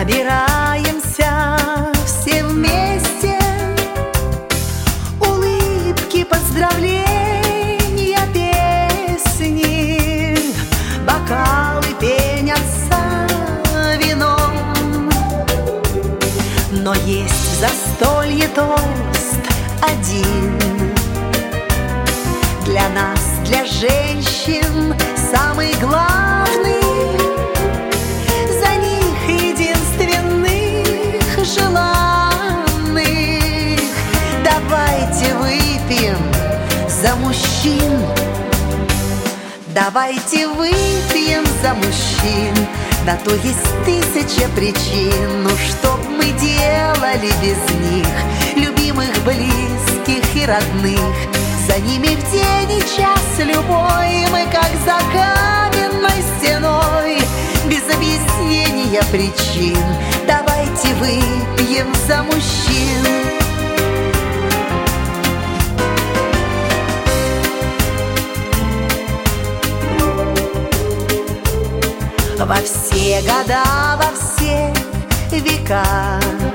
собираемся все вместе. Улыбки, поздравления, песни, бокалы пенятся вином. Но есть в застолье тост один. Для нас, для женщин, самый главный. За них единственных желанных. Давайте выпьем за мужчин. Давайте выпьем за мужчин. На то есть тысяча причин. Ну что б мы делали без них, любимых, близких и родных? За ними в день и час любой мы как за каменной стеной, без объяснения причин. Давайте выпьем за мужчин. Во все года, во все века,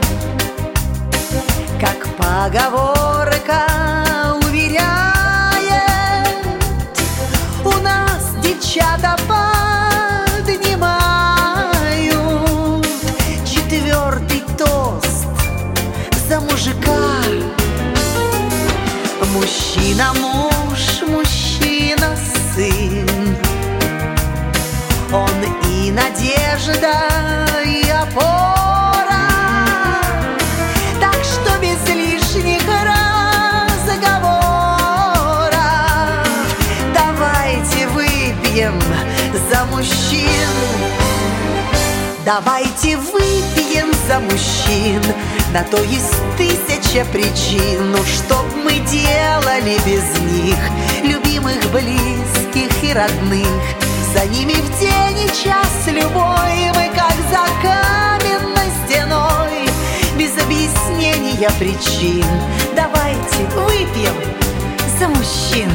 как поговорка уверяет, у нас девчата поднимают четвертый тост за мужика. Мужчина муж, мужчина сын, он и надежда, и опора. Так что без лишних разговоров давайте выпьем за мужчин. Давайте выпьем за мужчин. На то есть тысяча причин. Ну что б мы делали без них, любимых, близких и родных? За ними в день и час любой мы как за каменной стеной, без объяснения причин. Давайте выпьем за мужчин.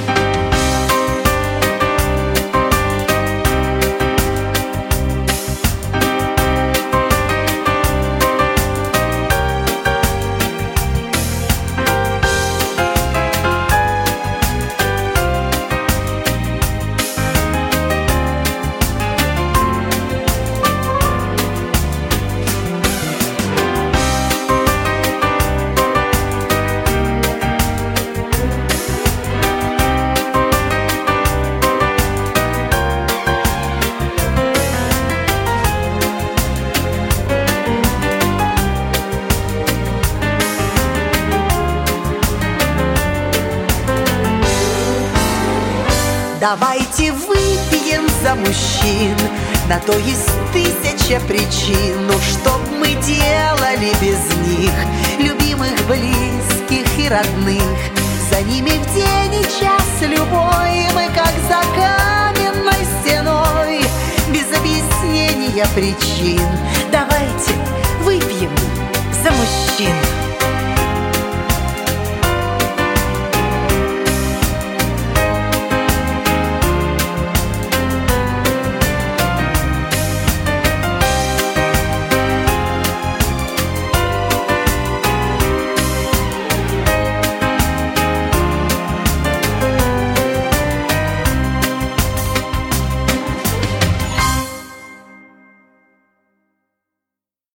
Давайте выпьем за мужчин. На то есть тысяча причин. Ну что б мы делали без них, любимых, близких и родных? За ними в день и час любой мы как за каменной стеной, без объяснения причин. Давайте выпьем за мужчин.